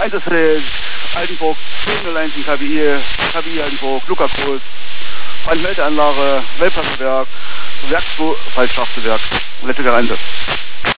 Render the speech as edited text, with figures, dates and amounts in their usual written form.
Einsatzfeld Altenburg 1001 KBI Altenburg, Luca Groß, Brandmeldeanlage, Wellpassenwerk, Werk 2, Fallschachtelwerk. Letzter Einsatz.